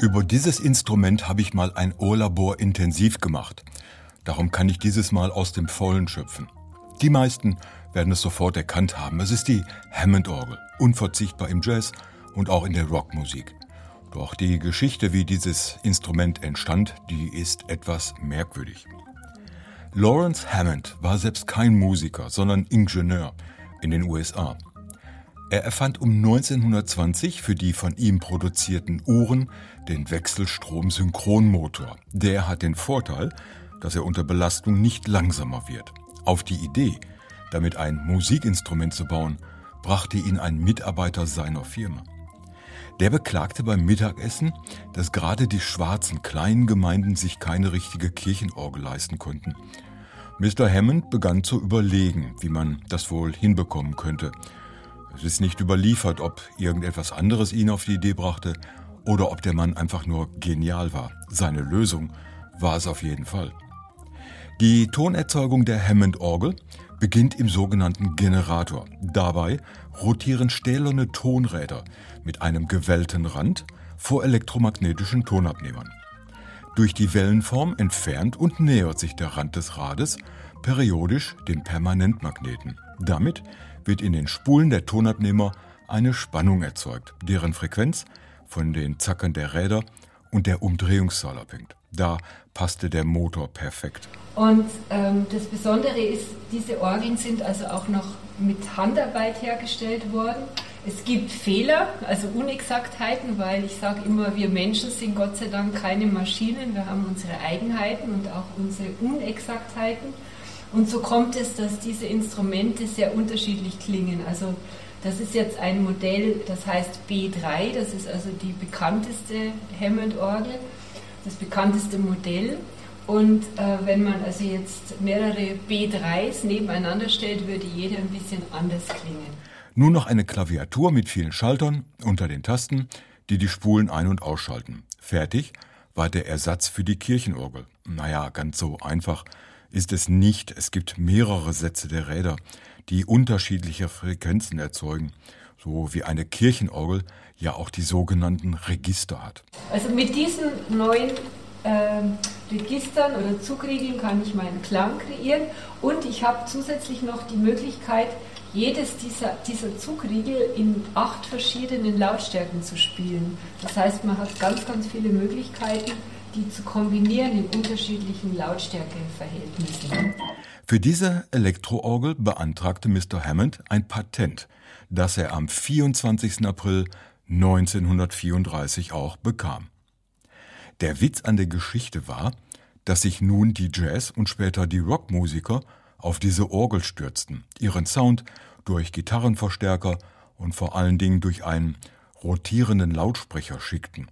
Über dieses Instrument habe ich mal ein Ohrlabor intensiv gemacht. Darum kann ich dieses Mal aus dem Vollen schöpfen. Die meisten werden es sofort erkannt haben. Es ist die Hammond-Orgel, unverzichtbar im Jazz und auch in der Rockmusik. Doch die Geschichte, wie dieses Instrument entstand, die ist etwas merkwürdig. Lawrence Hammond war selbst kein Musiker, sondern Ingenieur in den USA. Er erfand um 1920 für die von ihm produzierten Uhren den Wechselstrom-Synchronmotor. Der hat den Vorteil, dass er unter Belastung nicht langsamer wird. Auf die Idee, damit ein Musikinstrument zu bauen, brachte ihn ein Mitarbeiter seiner Firma. Der beklagte beim Mittagessen, dass gerade die schwarzen kleinen Gemeinden sich keine richtige Kirchenorgel leisten konnten. Mr. Hammond begann zu überlegen, wie man das wohl hinbekommen könnte. Es ist nicht überliefert, ob irgendetwas anderes ihn auf die Idee brachte oder ob der Mann einfach nur genial war. Seine Lösung war es auf jeden Fall. Die Tonerzeugung der Hammond-Orgel beginnt im sogenannten Generator. Dabei rotieren stählerne Tonräder mit einem gewellten Rand vor elektromagnetischen Tonabnehmern. Durch die Wellenform entfernt und nähert sich der Rand des Rades periodisch dem Permanentmagneten. Damit wird in den Spulen der Tonabnehmer eine Spannung erzeugt, deren Frequenz von den Zackern der Räder und der Umdrehungszahl abhängt. Da passte der Motor perfekt. Und das Besondere ist, diese Orgeln sind also auch noch mit Handarbeit hergestellt worden. Es gibt Fehler, also Unexaktheiten, weil ich sage immer, wir Menschen sind Gott sei Dank keine Maschinen. Wir haben unsere Eigenheiten und auch unsere Unexaktheiten. Und so kommt es, dass diese Instrumente sehr unterschiedlich klingen. Also das ist jetzt ein Modell, das heißt B3, das ist also die bekannteste Hammond-Orgel, das bekannteste Modell. Und wenn man also jetzt mehrere B3s nebeneinander stellt, würde jeder ein bisschen anders klingen. Nur noch eine Klaviatur mit vielen Schaltern unter den Tasten, die die Spulen ein- und ausschalten. Fertig war der Ersatz für die Kirchenorgel. Naja, ganz so einfach ist es nicht. Es gibt mehrere Sätze der Räder, die unterschiedliche Frequenzen erzeugen, so wie eine Kirchenorgel ja auch die sogenannten Register hat. Also mit diesen neuen Registern oder Zugriegeln kann ich meinen Klang kreieren und ich habe zusätzlich noch die Möglichkeit, jedes dieser Zugriegel in 8 verschiedenen Lautstärken zu spielen. Das heißt, man hat ganz, ganz viele Möglichkeiten, die zu kombinieren in unterschiedlichen Lautstärkeverhältnissen. Für diese Elektroorgel beantragte Mr. Hammond ein Patent, das er am 24. April 1934 auch bekam. Der Witz an der Geschichte war, dass sich nun die Jazz- und später die Rockmusiker auf diese Orgel stürzten, ihren Sound durch Gitarrenverstärker und vor allen Dingen durch einen rotierenden Lautsprecher schickten.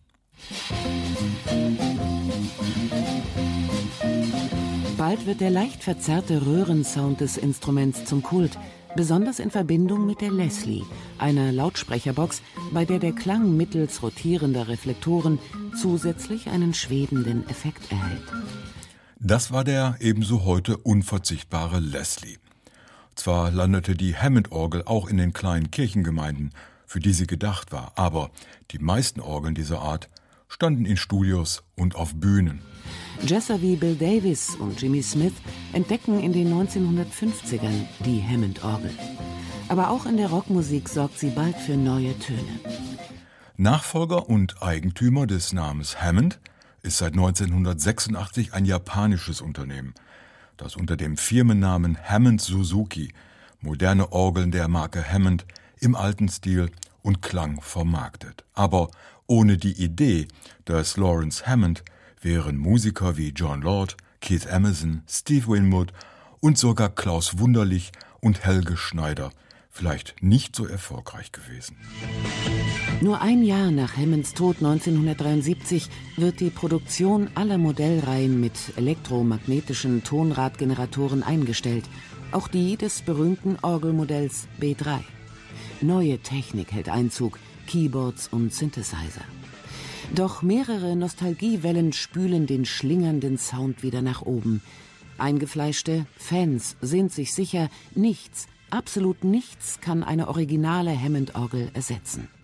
Bald wird der leicht verzerrte Röhrensound des Instruments zum Kult, besonders in Verbindung mit der Leslie, einer Lautsprecherbox, bei der der Klang mittels rotierender Reflektoren zusätzlich einen schwebenden Effekt erhält. Das war der ebenso heute unverzichtbare Leslie. Zwar landete die Hammond-Orgel auch in den kleinen Kirchengemeinden, für die sie gedacht war, aber die meisten Orgeln dieser Art standen in Studios und auf Bühnen. Jazzer wie Bill Davis und Jimmy Smith entdecken in den 1950ern die Hammond-Orgel. Aber auch in der Rockmusik sorgt sie bald für neue Töne. Nachfolger und Eigentümer des Namens Hammond ist seit 1986 ein japanisches Unternehmen, das unter dem Firmennamen Hammond Suzuki moderne Orgeln der Marke Hammond im alten Stil und Klang vermarktet. Aber ohne die Idee des Lawrence Hammond wären Musiker wie John Lord, Keith Emerson, Steve Winwood und sogar Klaus Wunderlich und Helge Schneider vielleicht nicht so erfolgreich gewesen. Nur ein Jahr nach Hammonds Tod 1973 wird die Produktion aller Modellreihen mit elektromagnetischen Tonradgeneratoren eingestellt, auch die des berühmten Orgelmodells B3. Neue Technik hält Einzug, Keyboards und Synthesizer. Doch mehrere Nostalgiewellen spülen den schlingernden Sound wieder nach oben. Eingefleischte Fans sind sich sicher, nichts, absolut nichts kann eine originale Hammond-Orgel ersetzen.